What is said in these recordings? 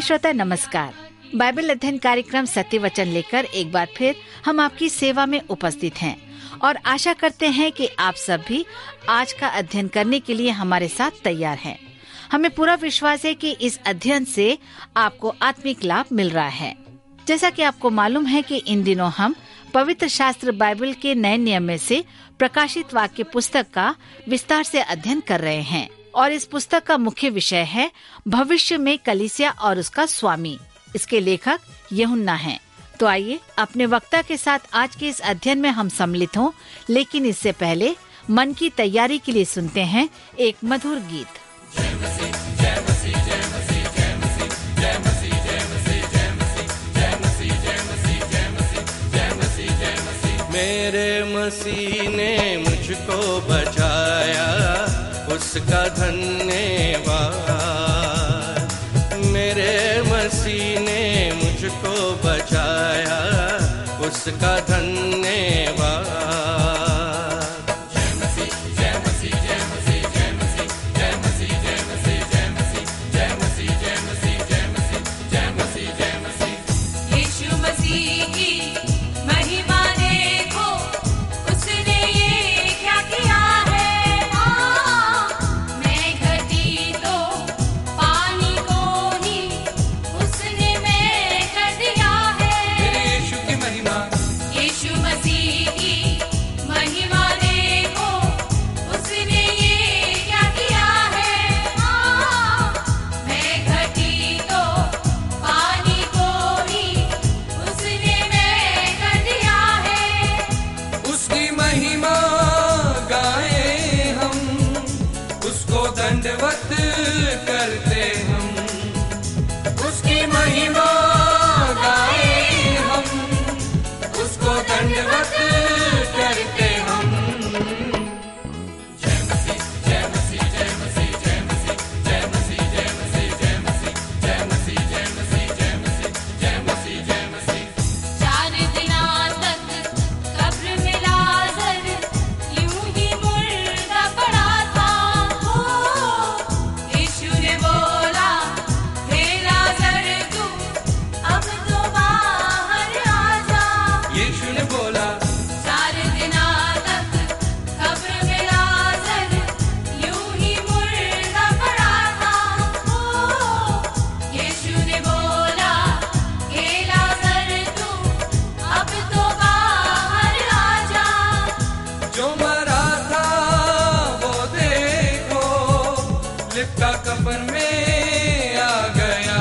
प्रिय श्रोता नमस्कार। बाइबल अध्ययन कार्यक्रम सत्य वचन लेकर एक बार फिर हम आपकी सेवा में उपस्थित हैं और आशा करते हैं कि आप सब भी आज का अध्ययन करने के लिए हमारे साथ तैयार हैं। हमें पूरा विश्वास है कि इस अध्ययन से आपको आत्मिक लाभ मिल रहा है। जैसा कि आपको मालूम है कि इन दिनों हम पवित्र शास्त्र बाइबल के नए नियम में से प्रकाशित वाक्य पुस्तक का विस्तार से अध्ययन कर रहे हैं और इस पुस्तक का मुख्य विषय है भविष्य में कलीसिया और उसका स्वामी। इसके लेखक यूहन्ना हैं। तो आइए अपने वक्ता के साथ आज के इस अध्ययन में हम सम्मिलित हों, लेकिन इससे पहले मन की तैयारी के लिए सुनते हैं एक मधुर गीत। जय मसीह, जय मसीह, जय मसीह, जय मसीह, जय मसीह, जय मसीह, जय मसीह, जय मसीह, जय मसीह, जय मसीह, जय मसीह, जय मसीह। मेरे मसीह ने मुझको बचाया, उसका धन्यवाद। मेरे मसीह ने मुझको बचाया, उसका धन्यवाद। जय मसीह, जय मसीह, जय मसीह, जय मसीह, जय मसीह, जय मसीह, जय मसीह, जय मसीह, जय मसीह, जय मसीह, जय मसीह, जय मसीह। यीशु मसीह की महिमा देखो, उसने ये क्या किया है। मैं घटी तो पानी को ही उसने मैं कर दिया है। मेरे यीशु की महिमा, यीशु मसीह की महिमा देखो, उसने ये क्या किया है। मैं घटी तो पानी को ही उसने मैं कर दिया है। उसकी महिमा गाए हम, उसको दंडवत करते हम। उसकी महिमा गाए हम, उसको दंडवत करते हम। जय मसीह, जय मसीह, जय मसीह, जय मसीह, जय मसीह, जय मसीह, जय मसीह, जय मसीह, जय मसीह, जय मसीह, जय मसीह, जय मसीह। 4 दिनों तक कब्र में लाज़र यूं ही मुर्दा पड़ा था। यीशु ने बोला, हे लाज़र तू अब तो बाहर आ जा। यीशु ने बोला, 4 दिनों तक कब्र में लाज़र यूं ही मुर्दा पड़ा था। यीशु ने बोला, हे लाज़र तू अब तो बाहर आ जा। जो मरा था वो देखो, लिपटा कफन में आ गया।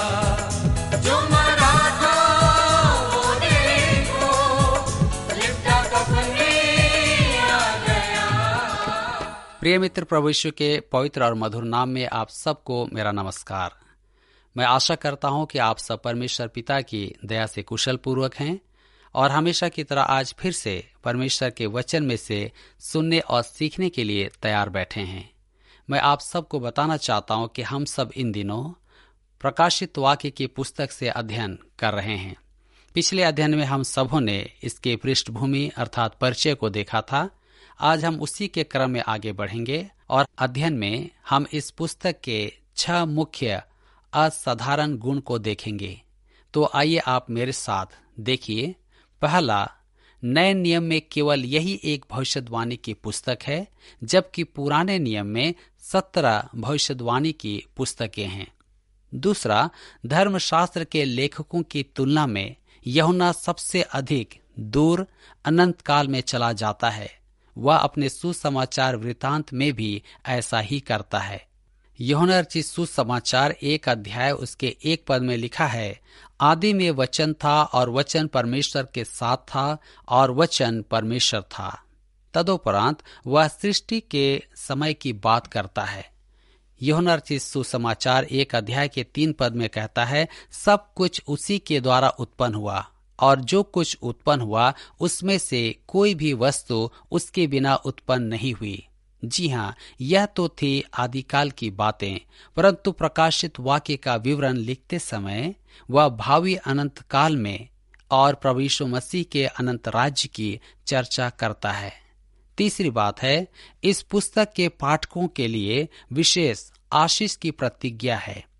जो मरा था वो देखो, लिपटा कफन में आ गया। प्रिय मित्र, प्रभु यीशु के पवित्र और मधुर नाम में आप सबको मेरा नमस्कार। मैं आशा करता हूं कि आप सब परमेश्वर पिता की दया से कुशल पूर्वक हैं और हमेशा की तरह आज फिर से परमेश्वर के वचन में से सुनने और सीखने के लिए तैयार बैठे हैं। मैं आप सबको बताना चाहता हूं कि हम सब इन दिनों प्रकाशित वाक्य की पुस्तक से अध्ययन कर रहे हैं। पिछले अध्ययन में हम सबों ने इसके पृष्ठभूमि अर्थात परिचय को देखा था। आज हम उसी के क्रम में आगे बढ़ेंगे और अध्ययन में हम इस पुस्तक के 6 मुख्य असाधारण गुण को देखेंगे। तो आइए आप मेरे साथ देखिए। पहला, नए नियम में केवल यही एक भविष्यवाणी की पुस्तक है, जबकि पुराने नियम में 17 भविष्यवाणी की पुस्तकें हैं। दूसरा, धर्मशास्त्र के लेखकों की तुलना में यूहन्ना सबसे अधिक दूर अनंत काल में चला जाता है। वह अपने सुसमाचार वृतांत में भी ऐसा ही करता है। यूहन्ना रचित सुसमाचार 1 अध्याय उसके 1 पद में लिखा है, आदि में वचन था और वचन परमेश्वर के साथ था और वचन परमेश्वर था। तदोपरांत वह सृष्टि के समय की बात करता है। यूहन्ना रचित सुसमाचार 1 अध्याय के 3 पद में कहता है, सब कुछ उसी के द्वारा उत्पन्न हुआ और जो कुछ उत्पन्न हुआ उसमें से कोई भी वस्तु उसके बिना उत्पन्न नहीं हुई। जी हाँ, यह तो थी आदिकाल की बातें, परंतु प्रकाशित वाक्य का विवरण लिखते समय वह भावी अनंत काल में और प्रभु यीशु मसीह के अनंत राज्य की चर्चा करता है। तीसरी बात है, इस पुस्तक के पाठकों के लिए विशेष आशीष की प्रतिज्ञा है।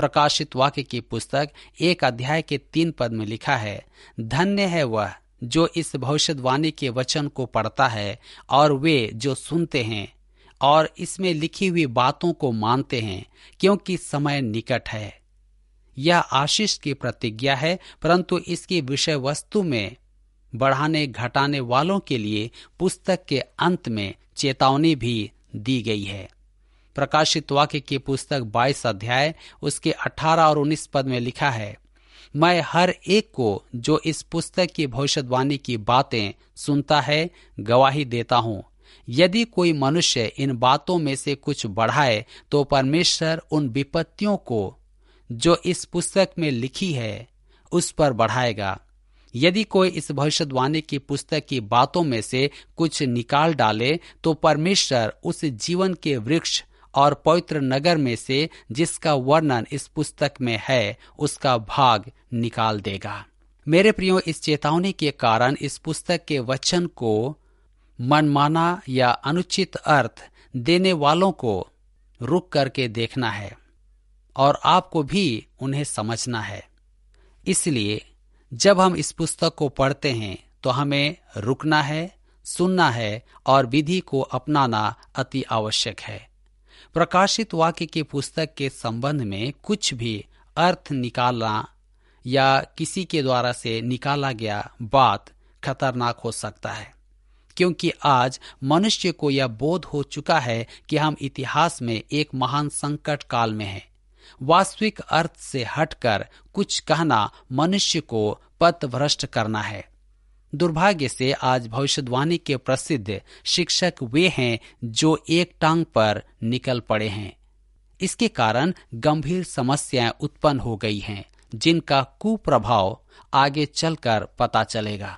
प्रकाशित वाक्य की पुस्तक 1 अध्याय के 3 पद में लिखा है, धन्य है वह जो इस भविष्यवाणी के वचन को पढ़ता है और वे जो सुनते हैं और इसमें लिखी हुई बातों को मानते हैं, क्योंकि समय निकट है। यह आशीष की प्रतिज्ञा है, परंतु इसकी विषय वस्तु में बढ़ाने घटाने वालों के लिए पुस्तक के अंत में चेतावनी भी दी गई है। प्रकाशित वाक्य की पुस्तक 22 अध्याय उसके 18 और 19 पद में लिखा है, मैं हर एक को जो इस पुस्तक की भविष्यवाणी की बातें सुनता है गवाही देता हूँ। यदि कोई मनुष्य इन बातों में से कुछ बढ़ाए तो परमेश्वर उन विपत्तियों को जो इस पुस्तक में लिखी है उस पर बढ़ाएगा। यदि कोई इस भविष्यवाणी की पुस्तक की बातों में से कुछ निकाल डाले तो परमेश्वर उस जीवन के वृक्ष और पवित्र नगर में से जिसका वर्णन इस पुस्तक में है उसका भाग निकाल देगा। मेरे प्रियो, इस चेतावनी के कारण इस पुस्तक के वचन को मनमाना या अनुचित अर्थ देने वालों को रुक करके देखना है और आपको भी उन्हें समझना है। इसलिए जब हम इस पुस्तक को पढ़ते हैं तो हमें रुकना है, सुनना है और विधि को अपनाना अति आवश्यक है। प्रकाशित वाक्य की पुस्तक के संबंध में कुछ भी अर्थ निकालना या किसी के द्वारा से निकाला गया बात खतरनाक हो सकता है, क्योंकि आज मनुष्य को यह बोध हो चुका है कि हम इतिहास में एक महान संकट काल में हैं। वास्तविक अर्थ से हटकर कुछ कहना मनुष्य को पथभ्रष्ट करना है। दुर्भाग्य से आज भविष्यवाणी के प्रसिद्ध शिक्षक वे हैं जो एक टांग पर निकल पड़े हैं। इसके कारण गंभीर समस्याएं उत्पन्न हो गई हैं, जिनका कुप्रभाव आगे चलकर पता चलेगा।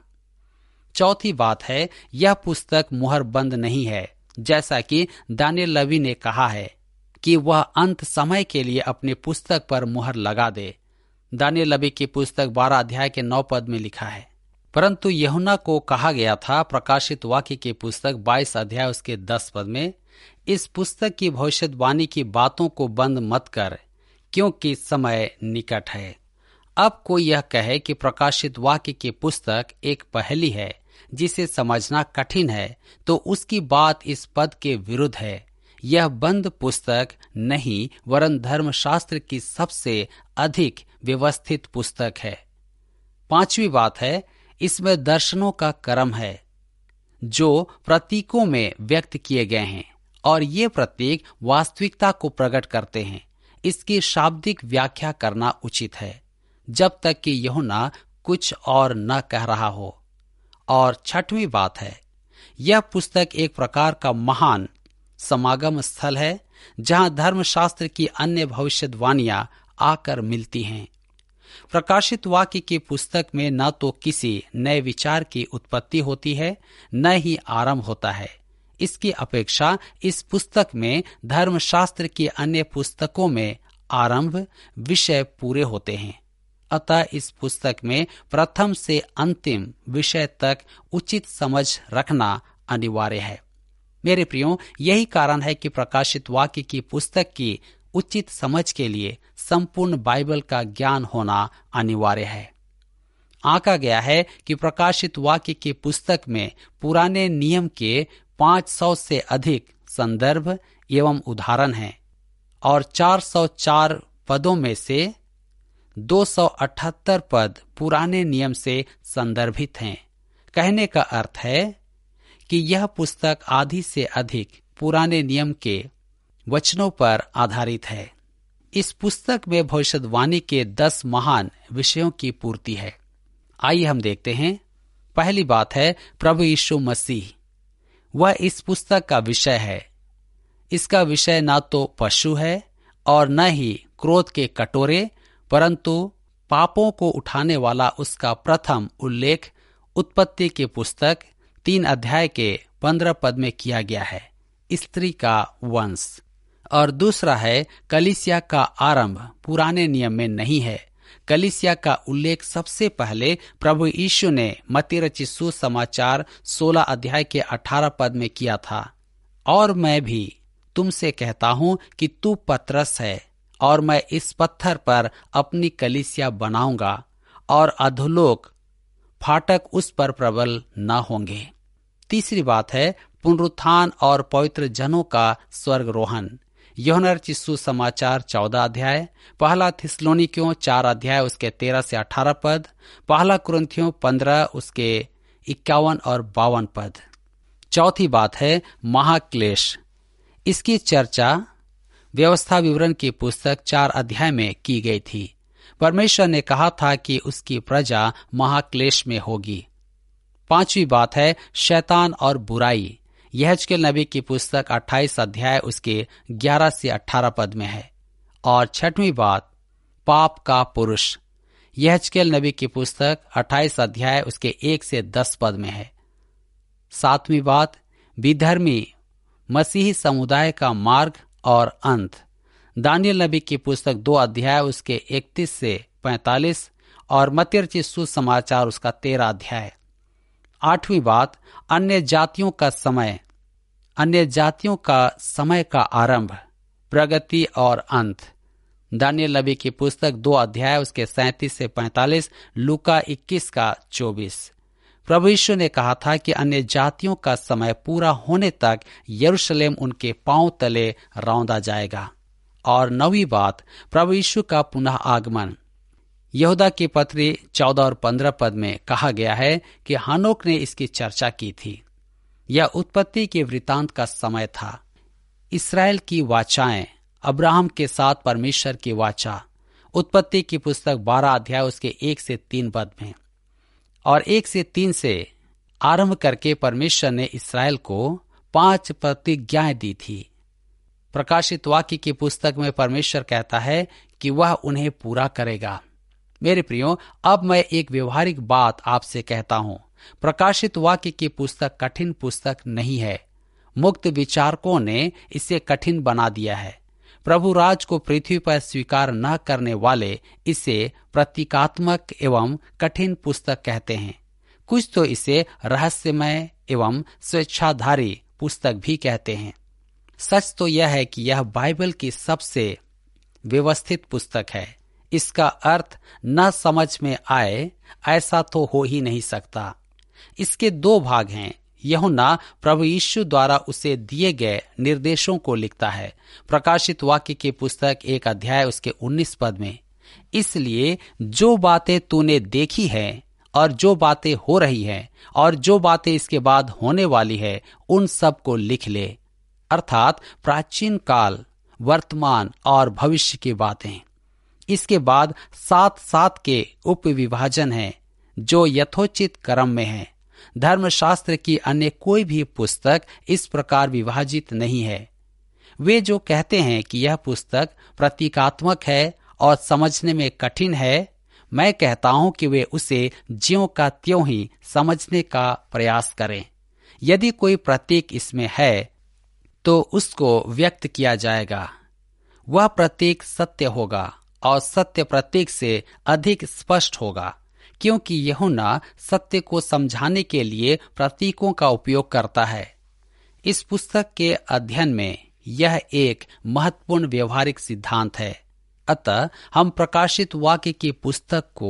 चौथी बात है, यह पुस्तक मुहरबंद नहीं है, जैसा कि दानियल नबी ने कहा है कि वह अंत समय के लिए अपनी पुस्तक पर मुहर लगा दे। दानियल नबी की पुस्तक 12 अध्याय के 9 पद में लिखा है। परंतु यूहन्ना को कहा गया था प्रकाशित वाक्य की पुस्तक 22 अध्याय उसके 10 पद में, इस पुस्तक की भविष्यवाणी की बातों को बंद मत कर, क्योंकि समय निकट है। अब कोई यह कहे कि प्रकाशित वाक्य की पुस्तक एक पहेली है जिसे समझना कठिन है, तो उसकी बात इस पद के विरुद्ध है। यह बंद पुस्तक नहीं वरन धर्मशास्त्र की सबसे अधिक व्यवस्थित पुस्तक है। पांचवी बात है, इसमें दर्शनों का क्रम है जो प्रतीकों में व्यक्त किए गए हैं और ये प्रतीक वास्तविकता को प्रकट करते हैं। इसकी शाब्दिक व्याख्या करना उचित है जब तक कि यूहन्ना कुछ और न कह रहा हो। और छठवीं बात है, यह पुस्तक एक प्रकार का महान समागम स्थल है जहां धर्मशास्त्र की अन्य भविष्यवाणियां आकर मिलती हैं। प्रकाशित वाक्य की पुस्तक में न तो किसी नए विचार की उत्पत्ति होती है, न ही आरंभ होता है। इसकी अपेक्षा इस पुस्तक में धर्मशास्त्र की अन्य पुस्तकों में आरंभ विषय पूरे होते हैं। अतः इस पुस्तक में प्रथम से अंतिम विषय तक उचित समझ रखना अनिवार्य है। मेरे प्रियो, यही कारण है कि प्रकाशित वाक्य की पुस्तक की उचित समझ के लिए संपूर्ण बाइबल का ज्ञान होना अनिवार्य है। आंका गया है कि प्रकाशित वाक्य की पुस्तक में पुराने नियम के 500 से अधिक संदर्भ एवं उदाहरण हैं और 404 पदों में से 278 पद पुराने नियम से संदर्भित हैं। कहने का अर्थ है कि यह पुस्तक आधी से अधिक पुराने नियम के वचनों पर आधारित है। इस पुस्तक में भविष्यवाणी के 10 महान विषयों की पूर्ति है। आइए हम देखते हैं। पहली बात है प्रभु यीशु मसीह। वह इस पुस्तक का विषय है। इसका विषय न तो पशु है और न ही क्रोध के कटोरे, परंतु पापों को उठाने वाला उसका प्रथम उल्लेख उत्पत्ति की पुस्तक 3 अध्याय के 15 पद में किया गया है, स्त्री का वंश। और दूसरा है कलीसिया का आरंभ पुराने नियम में नहीं है। कलीसिया का उल्लेख सबसे पहले प्रभु यीशु ने मत्ती रचित सुसमाचार 16 अध्याय के 18 पद में किया था। और मैं भी तुमसे कहता हूं कि तू पतरस है और मैं इस पत्थर पर अपनी कलीसिया बनाऊंगा और अधोलोक फाटक उस पर प्रबल न होंगे। तीसरी बात है पुनरुत्थान और पवित्र जनों का स्वर्गरोहण। यूहन्ना रचित सुसमाचार 14 अध्याय, पहला थिस्सलुनीकियों 4 अध्याय उसके 13 से 18 पद, पहला कुरिन्थियों 15 उसके 51 और 52 पद। चौथी बात है महाक्लेश। इसकी चर्चा व्यवस्था विवरण की पुस्तक 4 अध्याय में की गई थी। परमेश्वर ने कहा था कि उसकी प्रजा महाक्लेश में होगी। पांचवी बात है शैतान और बुराई। यहेजकेल नबी की पुस्तक 28 अध्याय उसके 11 से 18 पद में है। और छठवीं बात पाप का पुरुष। यहेजकेल नबी की पुस्तक 28 अध्याय उसके 1 से 10 पद में है। सातवीं बात विधर्मी मसीही समुदाय का मार्ग और अंत। दानियल नबी की पुस्तक 2 अध्याय उसके 31 से 45 और मत्ती रचित सुसमाचार उसका 13 अध्याय। आठवीं बात अन्य जातियों का समय। अन्य जातियों का समय का आरंभ, प्रगति और अंत। दानियल नबी की पुस्तक 2 अध्याय उसके 37 से 45, लूका 21 का 24। प्रभु यीशु ने कहा था कि अन्य जातियों का समय पूरा होने तक यरूशलेम उनके पांव तले रौंदा जाएगा। और नौवीं बात प्रभु यीशु का पुनः आगमन। यहूदा की पत्री 14 और 15 पद में कहा गया है कि हनोक ने इसकी चर्चा की थी। यह उत्पत्ति के वृतांत का समय था। इस्राएल की वाचाएं, अब्राहम के साथ परमेश्वर की वाचा। उत्पत्ति की पुस्तक 12 अध्याय उसके 1 से 3 पद में और 1 से 3 से आरंभ करके परमेश्वर ने इस्राएल को 5 प्रतिज्ञाएं दी थी। प्रकाशित वाक्य की पुस्तक में परमेश्वर कहता है कि वह उन्हें पूरा करेगा। मेरे प्रियो, अब मैं एक व्यवहारिक बात आपसे कहता हूं। प्रकाशित वाक्य की पुस्तक कठिन पुस्तक नहीं है। मुक्त विचारकों ने इसे कठिन बना दिया है। प्रभु राज को पृथ्वी पर स्वीकार न करने वाले इसे प्रतीकात्मक एवं कठिन पुस्तक कहते हैं। कुछ तो इसे रहस्यमय एवं स्वेच्छाधारी पुस्तक भी कहते हैं। सच तो यह है कि यह बाइबल की सबसे व्यवस्थित पुस्तक है। इसका अर्थ न समझ में आए ऐसा तो हो ही नहीं सकता। इसके 2 भाग हैं। यूहन्ना प्रभु यीशु द्वारा उसे दिए गए निर्देशों को लिखता है। प्रकाशित वाक्य की पुस्तक 1 अध्याय उसके 19 पद में, इसलिए जो बातें तूने देखी हैं और जो बातें हो रही हैं और जो बातें इसके बाद होने वाली है, उन सब को लिख ले। अर्थात प्राचीन काल, वर्तमान और भविष्य की बातें। इसके बाद 7 के उपविभाजन हैं जो यथोचित क्रम में हैं। धर्मशास्त्र की अन्य कोई भी पुस्तक इस प्रकार विभाजित नहीं है। वे जो कहते हैं कि यह पुस्तक प्रतीकात्मक है और समझने में कठिन है, मैं कहता हूं कि वे उसे ज्यों का त्यों ही समझने का प्रयास करें। यदि कोई प्रतीक इसमें है तो उसको व्यक्त किया जाएगा। वह प्रतीक सत्य होगा और सत्य प्रतीक से अधिक स्पष्ट होगा, क्योंकि यूहन्ना सत्य को समझाने के लिए प्रतीकों का उपयोग करता है। इस पुस्तक के अध्ययन में यह एक महत्वपूर्ण व्यवहारिक सिद्धांत है। अतः हम प्रकाशित वाक्य की पुस्तक को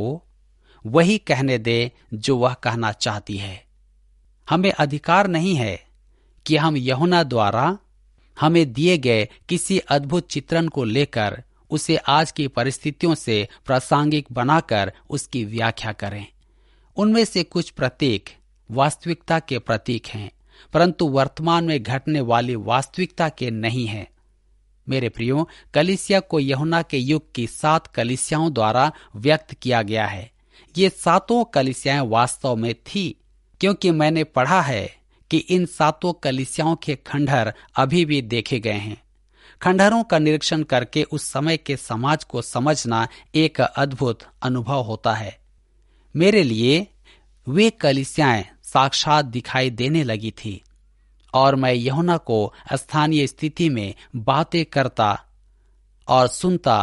वही कहने दें जो वह कहना चाहती है। हमें अधिकार नहीं है कि हम यूहन्ना द्वारा हमें दिए गए किसी अद्भुत चित्रण को लेकर उसे आज की परिस्थितियों से प्रासंगिक बनाकर उसकी व्याख्या करें। उनमें से कुछ प्रतीक वास्तविकता के प्रतीक हैं, परंतु वर्तमान में घटने वाली वास्तविकता के नहीं हैं। मेरे प्रियो, कलीसिया को यूहन्ना के युग की 7 कलीसियाओं द्वारा व्यक्त किया गया है। ये 7 कलीसियाएं वास्तव में थी, क्योंकि मैंने पढ़ा है कि इन 7 कलीसियाओं के खंडहर अभी भी देखे गए हैं। खंडहरों का निरीक्षण करके उस समय के समाज को समझना एक अद्भुत अनुभव होता है। मेरे लिए वे कलीसियाएं साक्षात दिखाई देने लगी थी और मैं यूहन्ना को स्थानीय स्थिति में बातें करता और सुनता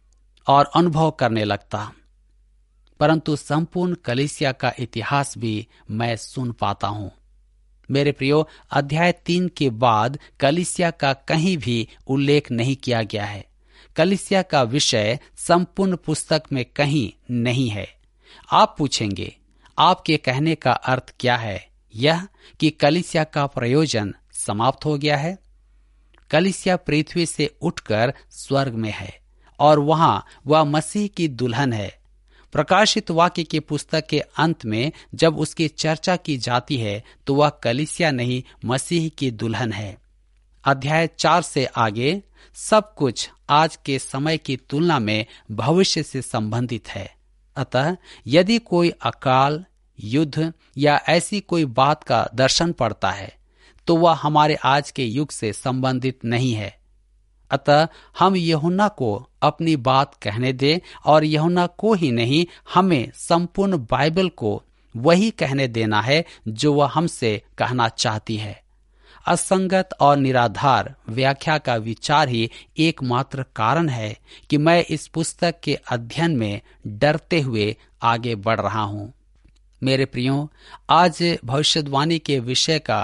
और अनुभव करने लगता, परंतु संपूर्ण कलीसिया का इतिहास भी मैं सुन पाता हूं। मेरे प्रियो, अध्याय 3 के बाद कलीसिया का कहीं भी उल्लेख नहीं किया गया है। कलीसिया का विषय संपूर्ण पुस्तक में कहीं नहीं है। आप पूछेंगे, आपके कहने का अर्थ क्या है? यह कि कलीसिया का प्रयोजन समाप्त हो गया है। कलीसिया पृथ्वी से उठकर स्वर्ग में है और वहां वह मसीह की दुल्हन है। प्रकाशित वाक्य की पुस्तक के अंत में जब उसकी चर्चा की जाती है तो वह कलीसिया नहीं, मसीह की दुल्हन है। अध्याय 4 से आगे सब कुछ आज के समय की तुलना में भविष्य से संबंधित है। अतः यदि कोई अकाल, युद्ध या ऐसी कोई बात का दर्शन पड़ता है तो वह हमारे आज के युग से संबंधित नहीं है। अतः हम यूहन्ना को अपनी बात कहने दें और यूहन्ना को ही नहीं, हमें संपूर्ण बाइबल को वही कहने देना है जो वह हमसे कहना चाहती है। असंगत और निराधार व्याख्या का विचार ही एकमात्र कारण है कि मैं इस पुस्तक के अध्ययन में डरते हुए आगे बढ़ रहा हूं। मेरे प्रियो, आज भविष्यवाणी के विषय का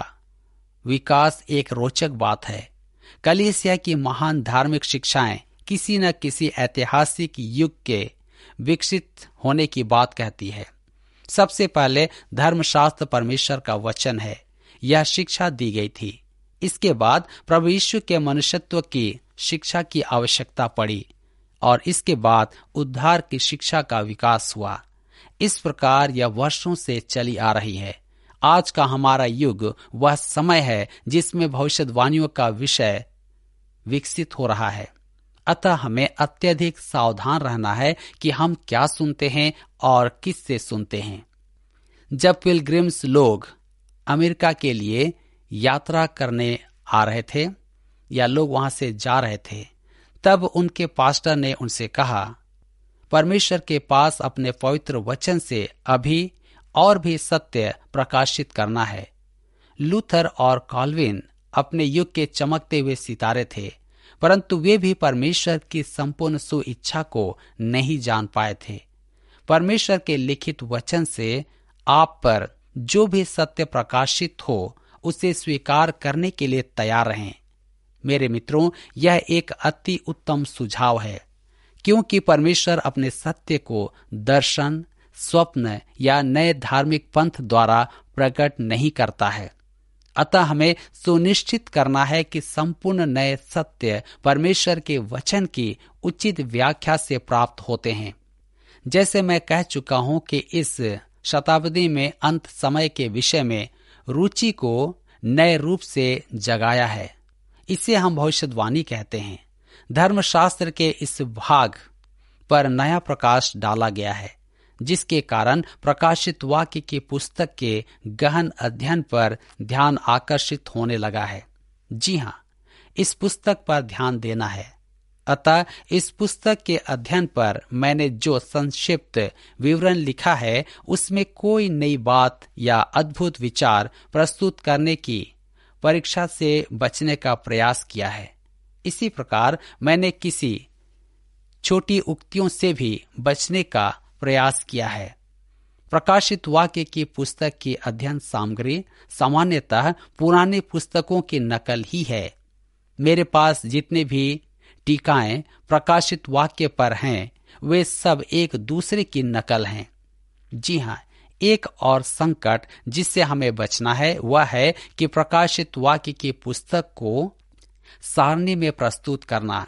विकास एक रोचक बात है। कलीसिया की महान धार्मिक शिक्षाएं किसी न किसी ऐतिहासिक युग के विकसित होने की बात कहती है। सबसे पहले धर्मशास्त्र परमेश्वर का वचन है, यह शिक्षा दी गई थी। इसके बाद प्रभु यीशु के मनुष्यत्व की शिक्षा की आवश्यकता पड़ी और इसके बाद उद्धार की शिक्षा का विकास हुआ। इस प्रकार यह वर्षों से चली आ रही है। आज का हमारा युग वह समय है जिसमें भविष्यवाणियों का विषय विकसित हो रहा है। अतः हमें अत्यधिक सावधान रहना है कि हम क्या सुनते हैं और किससे सुनते हैं। जब पिलग्रिम्स लोग अमेरिका के लिए यात्रा करने आ रहे थे या लोग वहां से जा रहे थे, तब उनके पास्टर ने उनसे कहा, परमेश्वर के पास अपने पवित्र वचन से अभी और भी सत्य प्रकाशित करना है। लूथर और कॉल्विन अपने युग के चमकते हुए सितारे थे, परंतु वे भी परमेश्वर की संपूर्ण सुइच्छा को नहीं जान पाए थे। परमेश्वर के लिखित वचन से आप पर जो भी सत्य प्रकाशित हो उसे स्वीकार करने के लिए तैयार रहें। मेरे मित्रों, यह एक अति उत्तम सुझाव है, क्योंकि परमेश्वर अपने सत्य को दर्शन, स्वप्न या नए धार्मिक पंथ द्वारा प्रकट नहीं करता है। अतः हमें सुनिश्चित करना है कि संपूर्ण नए सत्य परमेश्वर के वचन की उचित व्याख्या से प्राप्त होते हैं। जैसे मैं कह चुका हूं कि इस शताब्दी में अंत समय के विषय में रुचि को नए रूप से जगाया है। इसे हम भविष्यवाणी कहते हैं। धर्मशास्त्र के इस भाग पर नया प्रकाश डाला गया है, जिसके कारण प्रकाशित वाक्य की पुस्तक के गहन अध्ययन पर ध्यान आकर्षित होने लगा है। जी हाँ, इस पुस्तक पर ध्यान देना है। अतः इस पुस्तक के अध्ययन पर मैंने जो संक्षिप्त विवरण लिखा है उसमें कोई नई बात या अद्भुत विचार प्रस्तुत करने की परीक्षा से बचने का प्रयास किया है। इसी प्रकार मैंने किसी छोटी उक्तियों से भी बचने का प्रयास किया है। प्रकाशित वाक्य की पुस्तक की अध्ययन सामग्री सामान्यतः पुरानी पुस्तकों की नकल ही है। मेरे पास जितने भी टीकाएं प्रकाशित वाक्य पर हैं, वे सब एक दूसरे की नकल हैं। जी हाँ, एक और संकट जिससे हमें बचना है वह है कि प्रकाशित वाक्य की पुस्तक को सारणी में प्रस्तुत करना।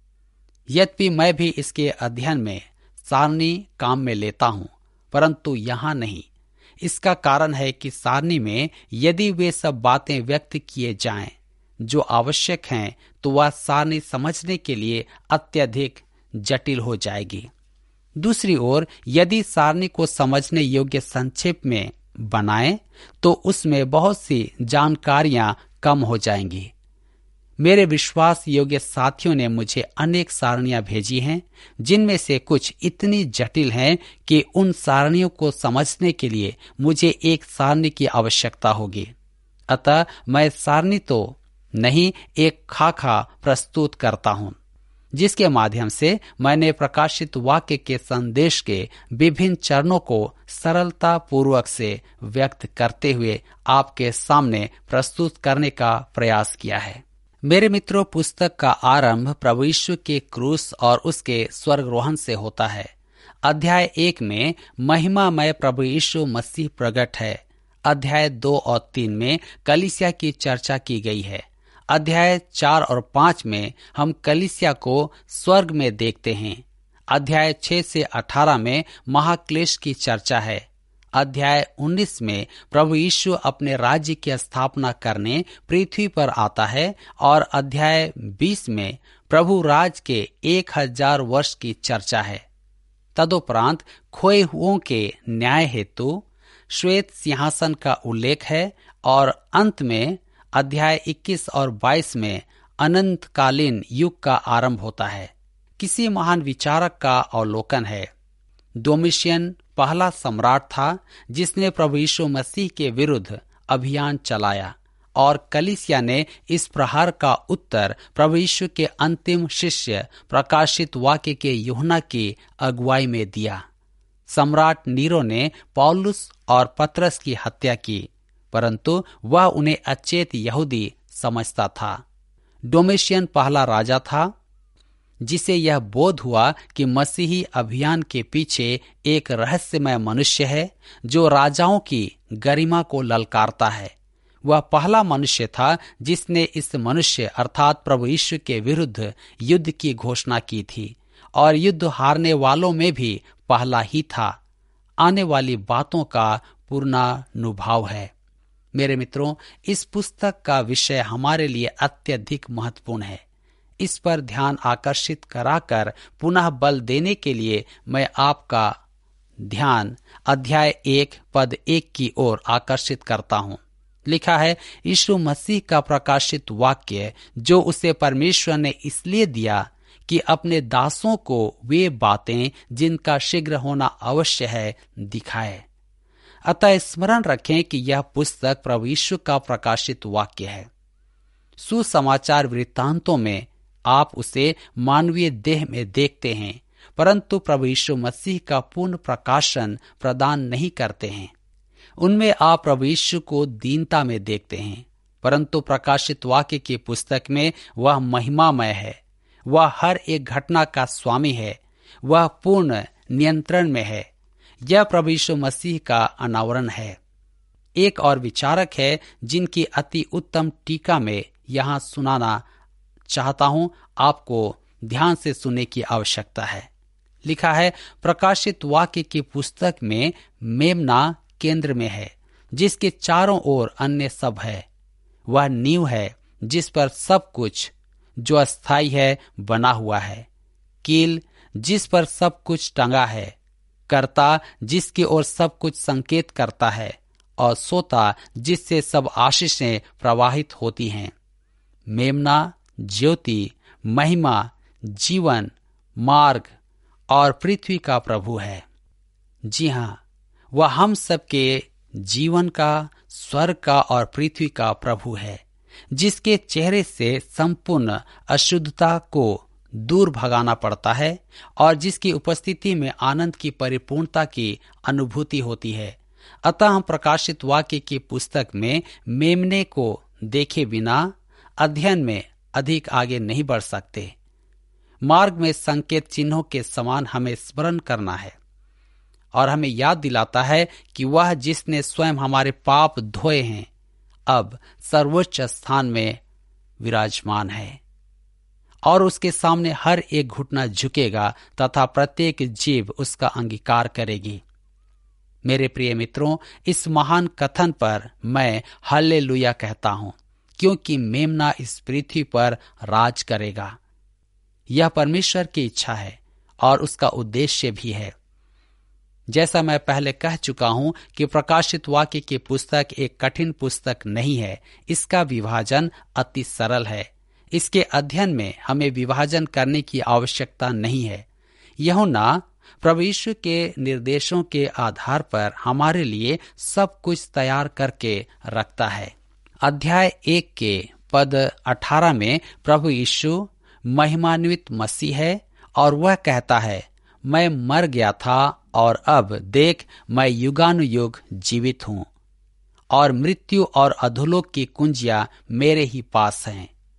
यद्यपि मैं भी इसके अध्ययन में सारणी काम में लेता हूं, परंतु यहाँ नहीं। इसका कारण है कि सारणी में यदि वे सब बातें व्यक्त किए जाएं जो आवश्यक हैं, तो वह सारणी समझने के लिए अत्यधिक जटिल हो जाएगी। दूसरी ओर यदि सारणी को समझने योग्य संक्षेप में बनाएं, तो उसमें बहुत सी जानकारियां कम हो जाएंगी। मेरे विश्वास योग्य साथियों ने मुझे अनेक सारणियां भेजी हैं, जिनमें से कुछ इतनी जटिल हैं कि उन सारणियों को समझने के लिए मुझे एक सारणी की आवश्यकता होगी। अतः मैं सारणी तो नहीं, एक खाका प्रस्तुत करता हूं, जिसके माध्यम से मैंने प्रकाशित वाक्य के संदेश के विभिन्न चरणों को सरलता पूर्वक से व्यक्त करते हुए आपके सामने प्रस्तुत करने का प्रयास किया है। मेरे मित्रों, पुस्तक का आरंभ प्रभु यीशु के क्रूस और उसके स्वर्गरोहण से होता है। अध्याय 1 में महिमामय प्रभु यीशु मसीह प्रकट है। अध्याय 2 और 3 में कलीसिया की चर्चा की गई है। अध्याय 4 और 5 में हम कलीसिया को स्वर्ग में देखते हैं। अध्याय 6 से 18 में महाक्लेश की चर्चा है। अध्याय 19 में प्रभु यीशु अपने राज्य की स्थापना करने पृथ्वी पर आता है और अध्याय 20 में प्रभु राज के 1000 वर्ष की चर्चा है। तदुपरांत खोए हुओं के न्याय हेतु श्वेत सिंहासन का उल्लेख है और अंत में अध्याय 21 और 22 में अनंतकालीन युग का आरंभ होता है। किसी महान विचारक का अवलोकन है। डोमिशियन पहला सम्राट था जिसने प्रभु यीशु मसीह के विरुद्ध अभियान चलाया और कलीसिया ने इस प्रहार का उत्तर प्रभु यीशु के अंतिम शिष्य प्रकाशित वाक्य के यूहन्ना की अगुवाई में दिया। सम्राट नीरो ने पौलुस और पतरस की हत्या की, परंतु वह उन्हें अचेत यहूदी समझता था। डोमिशियन पहला राजा था जिसे यह बोध हुआ कि मसीही अभियान के पीछे एक रहस्यमय मनुष्य है जो राजाओं की गरिमा को ललकारता है। वह पहला मनुष्य था जिसने इस मनुष्य अर्थात प्रभु यीशु के विरुद्ध युद्ध की घोषणा की थी और युद्ध हारने वालों में भी पहला ही था। आने वाली बातों का पूर्णानुभाव है। मेरे मित्रों, इस पुस्तक का विषय हमारे लिए अत्यधिक महत्वपूर्ण है। इस पर ध्यान आकर्षित कराकर पुनः बल देने के लिए मैं आपका ध्यान अध्याय 1 पद 1 की ओर आकर्षित करता हूं। लिखा है, यीशु मसीह का प्रकाशित वाक्य जो उसे परमेश्वर ने इसलिए दिया कि अपने दासों को वे बातें जिनका शीघ्र होना अवश्य है दिखाए। अतः स्मरण रखें कि यह पुस्तक प्रभु यीशु का प्रकाशित वाक्य है। सुसमाचार वृत्तांतों में आप उसे मानवीय देह में देखते हैं, परंतु प्रभु यीशु मसीह का पूर्ण प्रकाशन प्रदान नहीं करते हैं। उनमें आप प्रभु यीशु को दीनता में देखते हैं, परंतु प्रकाशित वाक्य की पुस्तक में वह महिमामय है। वह हर एक घटना का स्वामी है। वह पूर्ण नियंत्रण में है। यह प्रभु यीशु मसीह का अनावरण है। एक और विचारक है जिनकी अति उत्तम टीका में यहाँ सुनाना चाहता हूं। आपको ध्यान से सुनने की आवश्यकता है। लिखा है, प्रकाशित वाक्य की पुस्तक में मेमना केंद्र में है, जिसके चारों ओर अन्य सब है। वह नींव है जिस पर सब कुछ जो अस्थाई है बना हुआ है। कील जिस पर सब कुछ टंगा है। कर्ता जिसकी ओर सब कुछ संकेत करता है और सोता जिससे सब आशीषें प्रवाहित होती हैं। मेमना ज्योति, महिमा, जीवन, मार्ग और पृथ्वी का प्रभु है। जी हाँ, वह हम सबके जीवन का, स्वर्ग का और पृथ्वी का प्रभु है, जिसके चेहरे से संपूर्ण अशुद्धता को दूर भगाना पड़ता है और जिसकी उपस्थिति में आनंद की परिपूर्णता की अनुभूति होती है। अतः हम प्रकाशित वाक्य की पुस्तक में मेमने को देखे बिना अध्ययन में अधिक आगे नहीं बढ़ सकते। मार्ग में संकेत चिन्हों के समान हमें स्मरण करना है और हमें याद दिलाता है कि वह जिसने स्वयं हमारे पाप धोए हैं अब सर्वोच्च स्थान में विराजमान है और उसके सामने हर एक घुटना झुकेगा तथा प्रत्येक जीव उसका अंगीकार करेगी। मेरे प्रिय मित्रों, इस महान कथन पर मैं हालेलुया कहता हूं, क्योंकि मेमना इस पृथ्वी पर राज करेगा। यह परमेश्वर की इच्छा है और उसका उद्देश्य भी है। जैसा मैं पहले कह चुका हूं कि प्रकाशित वाक्य की पुस्तक एक कठिन पुस्तक नहीं है। इसका विभाजन अति सरल है। इसके अध्ययन में हमें विभाजन करने की आवश्यकता नहीं है। यूहन्ना प्रभु यीशु के निर्देशों के आधार पर हमारे लिए सब कुछ तैयार करके रखता है। अध्याय 1 के पद 18 में प्रभु यीशु महिमान्वित मसीह है और वह कहता है, मैं मर गया था और अब देख मैं युगानुयुग जीवित हूं और मृत्यु और अधोलोक की कुंजियां मेरे ही पास हैं।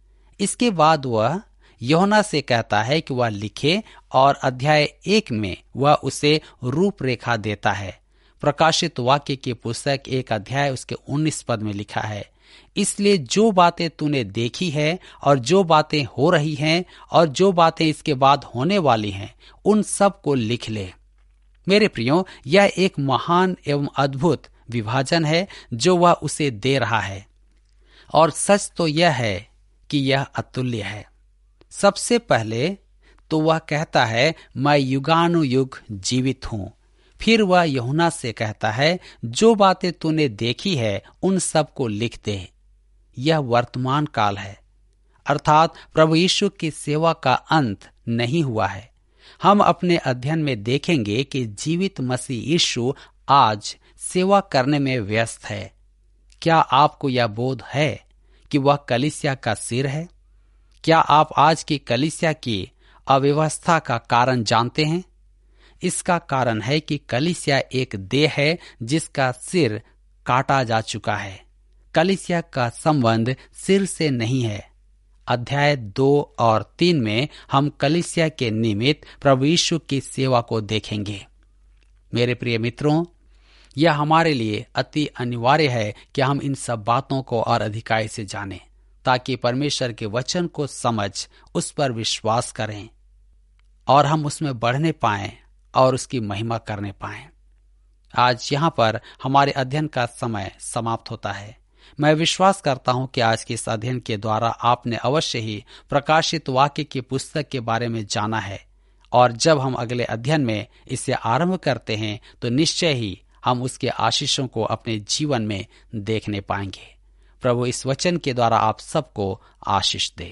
इसके बाद वह यूहन्ना से कहता है कि वह लिखे, और अध्याय 1 में वह उसे रूपरेखा देता है। प्रकाशित वाक्य की पुस्तक 1 अध्याय उसके 19 पद में लिखा है, इसलिए जो बातें तूने देखी है और जो बातें हो रही हैं और जो बातें इसके बाद होने वाली हैं, उन सब को लिख ले। मेरे प्रियो, यह एक महान एवं अद्भुत विभाजन है जो वह उसे दे रहा है, और सच तो यह है कि यह अतुल्य है। सबसे पहले तो वह कहता है, मैं युगानुयुग जीवित हूं। फिर वह यूहन्ना से कहता है, जो बातें तूने देखी है उन सब को लिख दे। यह वर्तमान काल है, अर्थात प्रभु यीशु की सेवा का अंत नहीं हुआ है। हम अपने अध्ययन में देखेंगे कि जीवित मसीह यीशु आज सेवा करने में व्यस्त है। क्या आपको यह बोध है कि वह कलीसिया का सिर है? क्या आप आज की कलीसिया की अव्यवस्था का कारण जानते हैं? इसका कारण है कि कलीसिया एक देह है जिसका सिर काटा जा चुका है। कलीसिया का संबंध सिर से नहीं है। अध्याय 2 और 3 में हम कलीसिया के निमित्त प्रभु यीशु की सेवा को देखेंगे। मेरे प्रिय मित्रों, यह हमारे लिए अति अनिवार्य है कि हम इन सब बातों को और अधिकाई से जानें, ताकि परमेश्वर के वचन को समझ उस पर विश्वास करें और हम उसमें बढ़ने पाएं और उसकी महिमा करने पाएं। आज यहाँ पर हमारे अध्ययन का समय समाप्त होता है। मैं विश्वास करता हूँ कि आज के इस अध्ययन के द्वारा आपने अवश्य ही प्रकाशित वाक्य की पुस्तक के बारे में जाना है, और जब हम अगले अध्ययन में इसे आरंभ करते हैं तो निश्चय ही हम उसके आशीषों को अपने जीवन में देखने पाएंगे। प्रभु इस वचन के द्वारा आप सबको आशीष दे।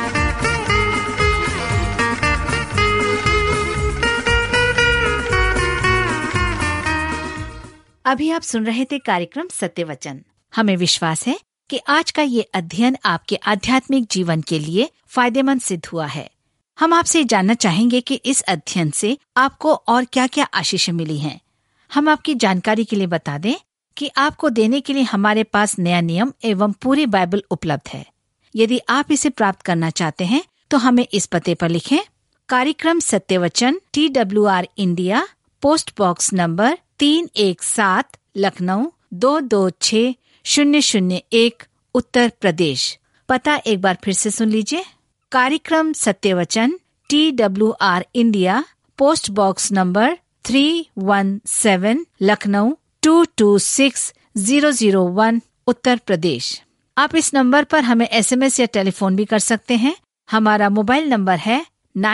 अभी आप सुन रहे थे कार्यक्रम सत्य वचन। हमें विश्वास है कि आज का ये अध्ययन आपके आध्यात्मिक जीवन के लिए फायदेमंद सिद्ध हुआ है। हम आपसे जानना चाहेंगे कि इस अध्ययन से आपको और क्या क्या आशीष मिली हैं। हम आपकी जानकारी के लिए बता दें कि आपको देने के लिए हमारे पास नया नियम एवं पूरी बाइबल उपलब्ध है। यदि आप इसे प्राप्त करना चाहते हैं तो हमें इस पते पर लिखें। कार्यक्रम Satyavachan, TWR India, post box number 317, Lucknow 226001, Uttar Pradesh. पता एक बार फिर से सुन लीजिए। कार्यक्रम Satyavachan, TWR India, post box number 317, Lucknow 226001, Uttar Pradesh. आप इस नंबर पर हमें SMS या टेलीफोन भी कर सकते हैं। हमारा मोबाइल नंबर है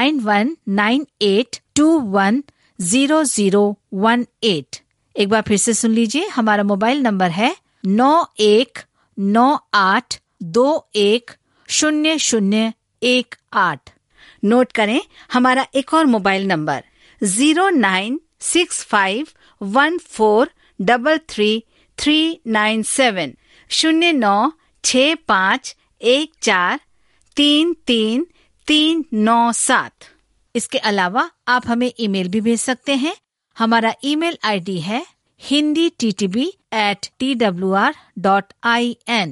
9198210018। एक बार फिर से सुन लीजिए। हमारा मोबाइल नंबर है 9198210018। नोट करें हमारा एक और मोबाइल नंबर 09651433397, 0965143397। इसके अलावा आप हमें ईमेल भी भेज सकते हैं। हमारा ईमेल ID है hindi@twr.in,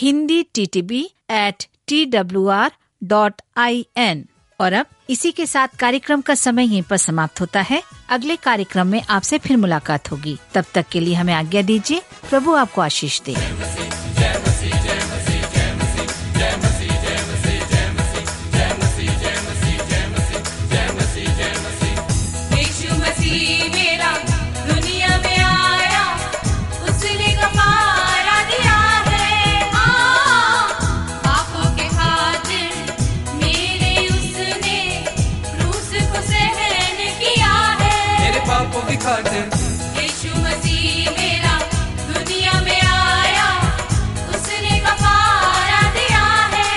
hindi@twr.in। और अब इसी के साथ कार्यक्रम का समय यहीं पर समाप्त होता है। अगले कार्यक्रम में आपसे फिर मुलाकात होगी। तब तक के लिए हमें आज्ञा दीजिए। प्रभु आपको आशीष दे। यीशु मसीह मेरा दुनिया में आया, उसने कफारा दिया है। पापों के खातिर मेरे उसने क्रूस को सहन किया है। मेरे पापों की खातिर यीशु मसीह मेरा दुनिया में आया, उसने कफारा दिया है।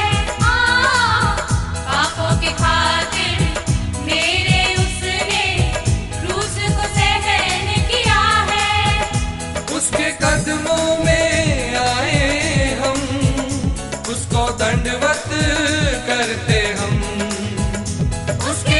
पापों के खातिर मेरे उसने क्रूस को सहन किया है। उसके कदमों में आए हम, उसको दंडवत करते हम। उसके